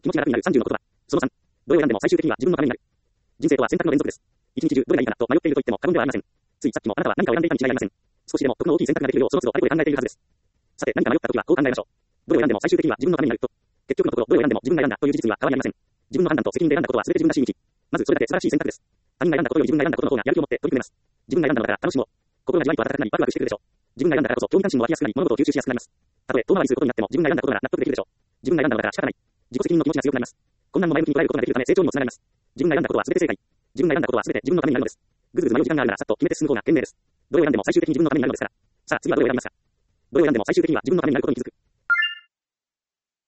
気持ちが楽になる30の言葉。その3。どれを選んでも最終的には自分のためになる。人生とは選択の連続です。一日中どれがいいかなと迷っていると言っても過言ではありません。ついさっきもあなたは何かを選んでいたに違いありません。少しでも得の大きい選択ができるようその都度あれこれ考えているはずです。さて何か迷った時はこう考えましょう。どれを選んでも最終的には自分のためになると。結局のところどれを選んでも自分が選んだという事実には変わりありません。自分の判断と責任で選んだことは全て自分らしい道。まずそれだけ素晴らしい選択です。他人が選んだことより自分が選んだことの方がやる気を持って取り組めます。自分が選んだのだから楽しもう。心がじわりと温かくなりワクワクしてくるでしょう。自分が選んだからこそ興味関心も湧きやすくなり物事を吸収しやすくなります。たとえ遠回りすることになっても自分が選んだことなら納得できるでしょう。自分が選んだのだから仕方ない。自己責任の気持ちが強くなります。困難も前向きに捉えることができるため成長にもつながります。自分が選んだことは全て正解。自分が選んだことは全て自分のためになるのです。ぐずぐず迷う時間があるならさっと決めて進む方が賢明です。どれを選んでも最終的に自分のためになるのですから。さあ次はどれを選びますか。どれを選んでも最終的には自分のためになることに気づく。